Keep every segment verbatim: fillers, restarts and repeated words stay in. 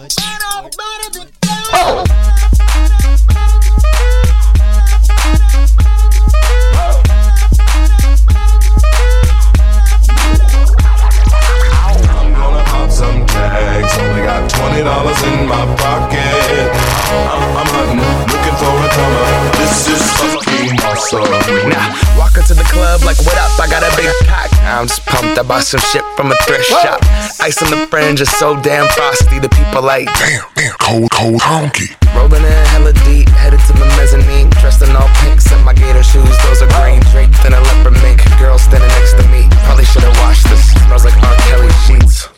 Only got twenty dollars in my pocket. I'm, I'm hunting, looking for a comer. This is fucking awesome. Now, walk into the club like, what up? I got a big pack. I'm just pumped. I bought some shit from a thrift shop. Ice on the fringe is so damn frosty. The people like, damn, damn, cold, cold honky. Rolling in hella deep, headed to the mezzanine. Dressed in all pinks and my gator shoes, those are green. Draped in a leopard mink. Girl standing next to me. Probably should've washed this. Smells like R. Kelly sheets.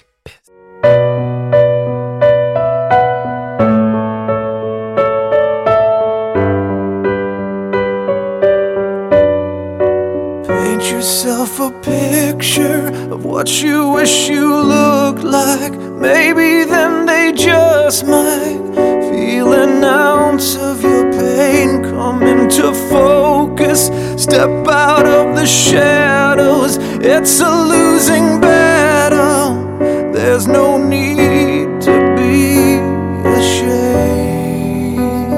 Paint yourself a picture of what you wish you looked like. Maybe then they just might feel an ounce of your pain come into focus. Step out of the shadows, it's a losing battle. There's no need to be ashamed,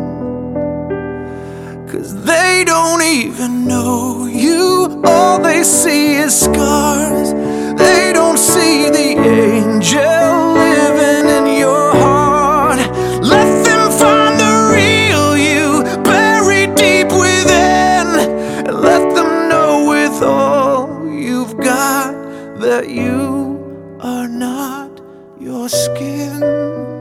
'cause they don't even know you. All they see is scars. They don't see the angel living in your heart. Let them find the real you buried deep within, and let them know with all you've got that you are not your skin.